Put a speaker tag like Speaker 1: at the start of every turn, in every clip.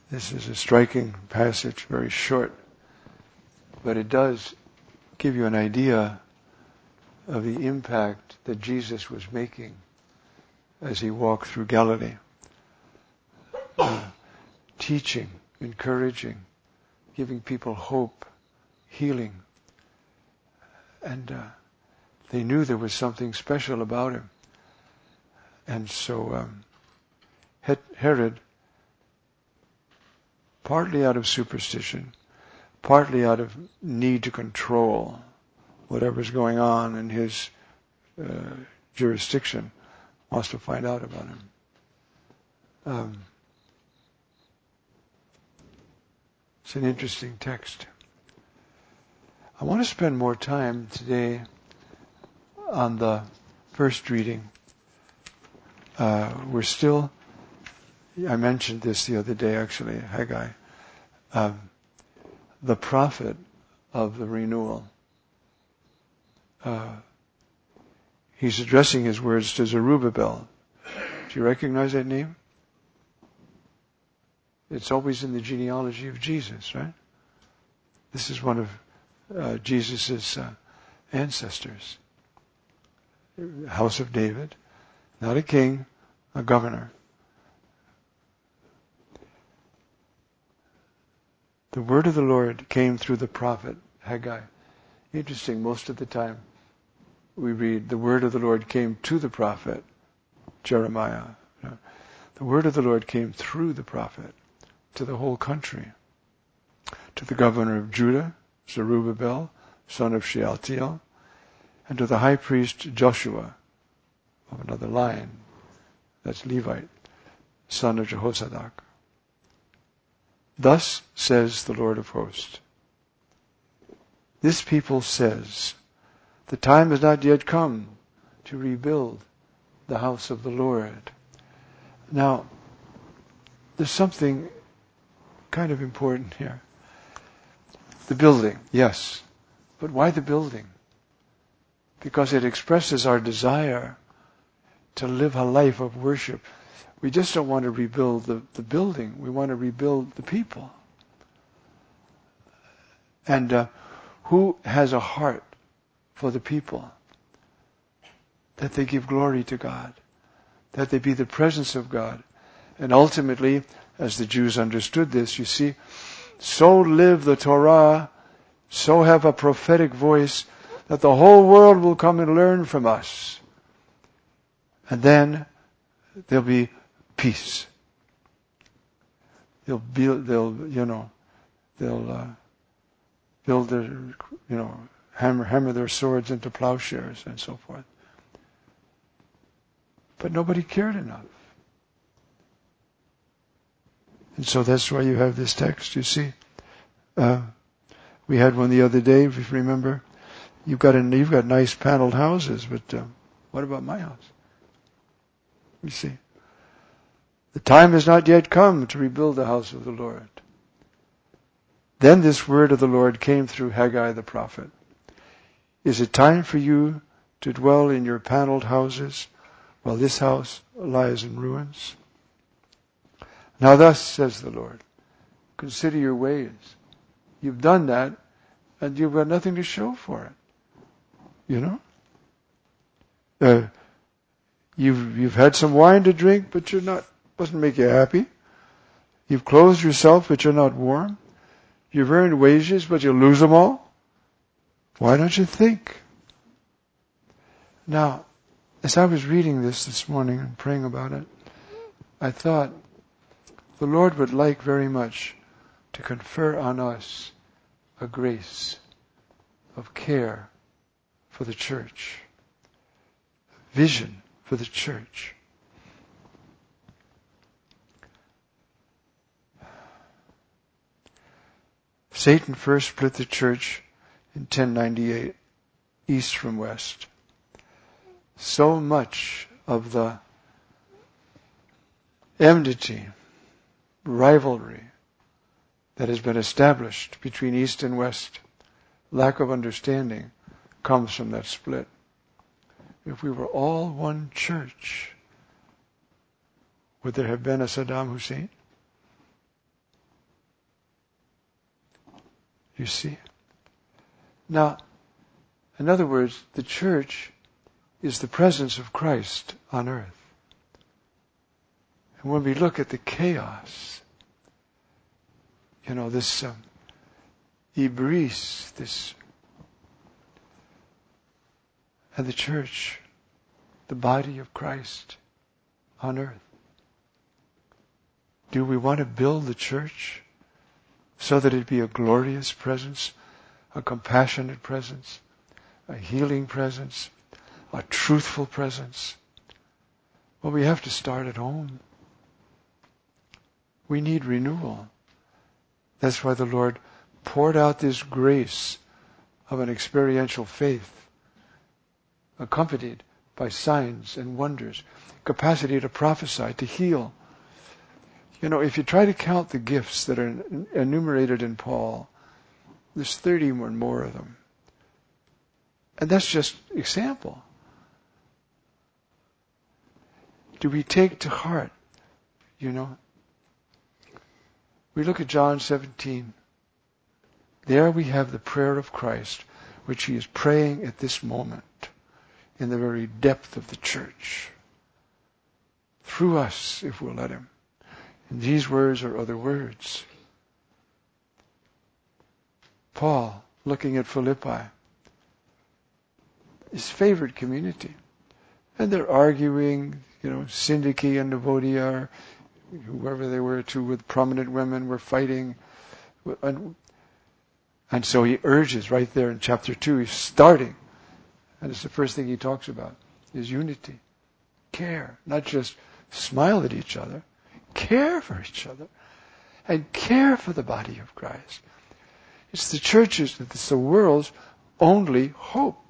Speaker 1: This is a striking passage, very short, but it does give you an idea of the impact that Jesus was making as he walked through Galilee, teaching, encouraging, giving people hope, healing. And they knew there was something special about him. And so Herod, partly out of superstition, partly out of need to control whatever's going on in his jurisdiction, wants to find out about him. It's an interesting text. I want to spend more time today on the first reading. We're still, I mentioned this the other day actually, Haggai, the prophet of the renewal. He's addressing his words to Zerubbabel. Do you recognize that name? It's always in the genealogy of Jesus, right? This is one of Jesus' ancestors. House of David. Not a king, a governor. The word of the Lord came through the prophet Haggai. Interesting, most of the time we read the word of the Lord came to the prophet Jeremiah. The word of the Lord came through the prophet to the whole country, to the governor of Judah, Zerubbabel, son of Shealtiel, and to the high priest Joshua, of another line, that's Levite, son of Jehozadak. Thus says the Lord of hosts, this people says, the time has not yet come to rebuild the house of the Lord. Now, there's something kind of important here. The building, yes. But why the building? Because it expresses our desire to live a life of worship. We just don't want to rebuild the building. We want to rebuild the people. And who has a heart for the people? That they give glory to God. That they be the presence of God. And ultimately, as the Jews understood this, you see, so live the Torah, so have a prophetic voice, that the whole world will come and learn from us. And then there'll be peace. They'll build their, hammer their swords into plowshares and so forth. But nobody cared enough. And so that's why you have this text, you see. We had one the other day, if you remember. You've got nice paneled houses, but what about my house? You see. The time has not yet come to rebuild the house of the Lord. Then this word of the Lord came through Haggai the prophet. Is it time for you to dwell in your paneled houses while this house lies in ruins? Now thus says the Lord, consider your ways. You've done that, and you've got nothing to show for it. You've had some wine to drink, but doesn't make you happy. You've clothed yourself, but you're not warm. You've earned wages, but you lose them all. Why don't you think? Now, as I was reading this morning and praying about it, I thought the Lord would like very much to confer on us a grace of care for the church, vision for the church. Satan first split the church in 1098, east from west. So much of the enmity, rivalry that has been established between east and west, lack of understanding, comes from that split. If we were all one church, would there have been a Saddam Hussein? You see? Now, in other words, the church is the presence of Christ on earth. And when we look at the chaos, this Ibris, and the church, the body of Christ on earth. Do we want to build the church so that it be a glorious presence, a compassionate presence, a healing presence, a truthful presence? Well, we have to start at home. We need renewal. That's why the Lord poured out this grace of an experiential faith, accompanied by signs and wonders, capacity to prophesy, to heal. If you try to count the gifts that are enumerated in Paul, there's 30 or more of them. And that's just example. Do we take to heart, We look at John 17. There we have the prayer of Christ, which he is praying at this moment in the very depth of the church. Through us, if we'll let him. And these words are other words. Paul, looking at Philippi, his favorite community. And they're arguing, Syntyche and Evodia, whoever they were, two with prominent women, were fighting. And so he urges right there in chapter 2, he's starting. And it's the first thing he talks about, is unity. Care. Not just smile at each other. Care for each other. And care for the body of Christ. It's the churches, it's the world's only hope.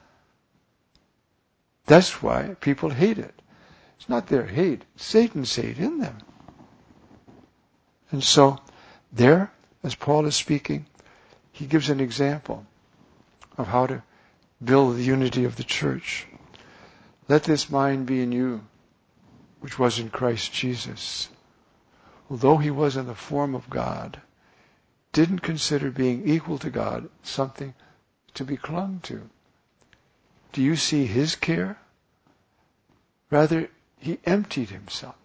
Speaker 1: That's why people hate it. It's not their hate, it's Satan's hate in them. And so, there, as Paul is speaking, he gives an example of how to build the unity of the church. Let this mind be in you, which was in Christ Jesus. Although he was in the form of God, didn't consider being equal to God something to be clung to. Do you see his care? Rather, he emptied himself.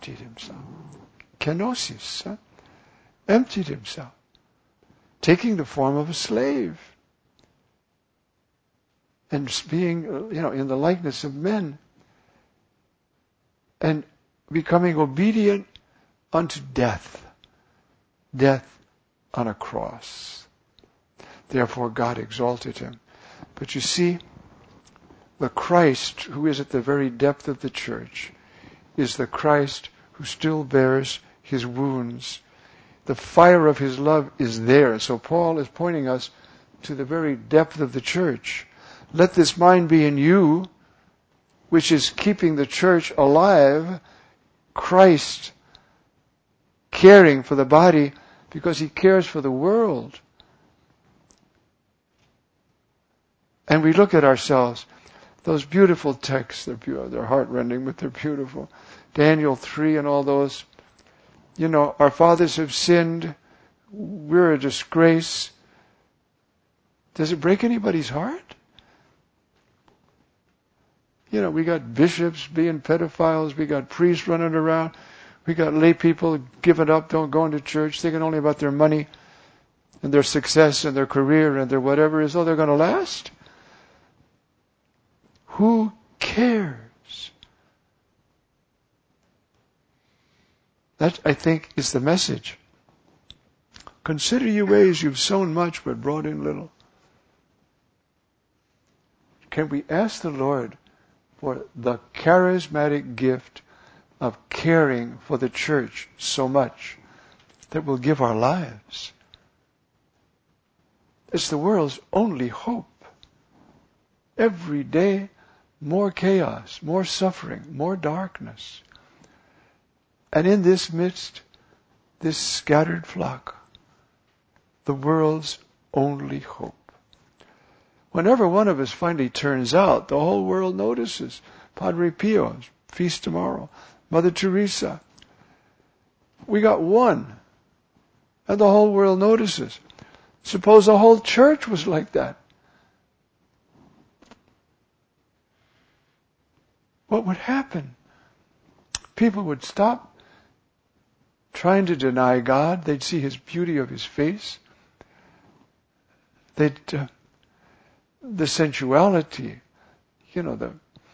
Speaker 1: Kenosis, emptied himself. Taking the form of a slave. And being, in the likeness of men. And becoming obedient unto death. Death on a cross. Therefore God exalted him. But you see, the Christ who is at the very depth of the church is the Christ who still bears his wounds. The fire of his love is there. So Paul is pointing us to the very depth of the church. Let this mind be in you, which is keeping the church alive. Christ caring for the body because he cares for the world. And we look at ourselves. Those beautiful texts, they're heart-rending, but they're beautiful. Daniel 3 and all those. Our fathers have sinned. We're a disgrace. Does it break anybody's heart? We got bishops being pedophiles. We got priests running around. We got lay people giving up, don't go into church, thinking only about their money and their success and their career and their whatever, as though they're going to last. Who cares? That, I think, is the message. Consider you ways you've sown much but brought in little. Can we ask the Lord for the charismatic gift of caring for the church so much that we'll give our lives? It's the world's only hope. Every day, more chaos, more suffering, more darkness. And in this midst, this scattered flock, the world's only hope. Whenever one of us finally turns out, the whole world notices. Padre Pio, feast tomorrow. Mother Teresa. We got one. And the whole world notices. Suppose the whole church was like that. What would happen? People would stop trying to deny God. They'd see His beauty of His face. The sensuality, the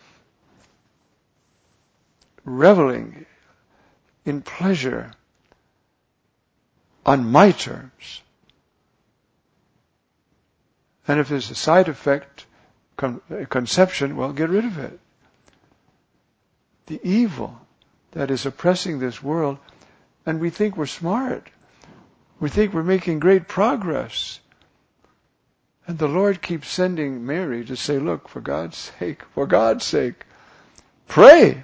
Speaker 1: reveling in pleasure on my terms. And if there's a side effect, conception, well, get rid of it. The evil that is oppressing this world, and we think we're smart. We think we're making great progress. And the Lord keeps sending Mary to say, look, for God's sake, pray.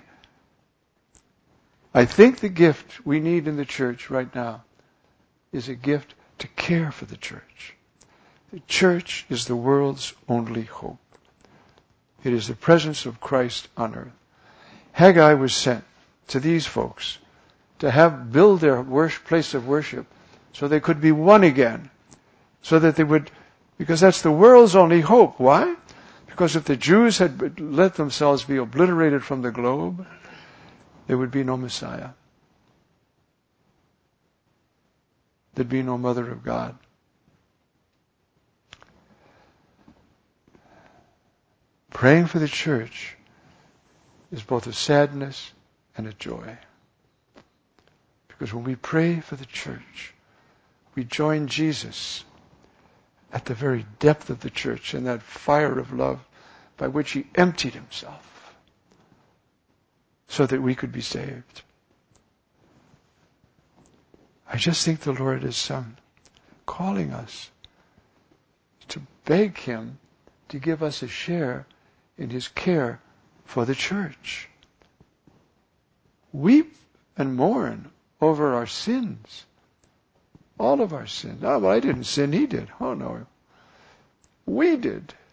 Speaker 1: I think the gift we need in the church right now is a gift to care for the church. The church is the world's only hope. It is the presence of Christ on earth. Haggai was sent to these folks to build their place of worship so they could be one again. So that they would, because that's the world's only hope. Why? Because if the Jews had let themselves be obliterated from the globe, there would be no Messiah. There'd be no Mother of God. Praying for the church is both a sadness and a joy. Because when we pray for the church, we join Jesus at the very depth of the church in that fire of love by which He emptied Himself so that we could be saved. I just think the Lord is calling us to beg Him to give us a share in His care for the church. Weep and mourn over our sins. All of our sins. Oh, well, I didn't sin, He did. Oh, no. We did.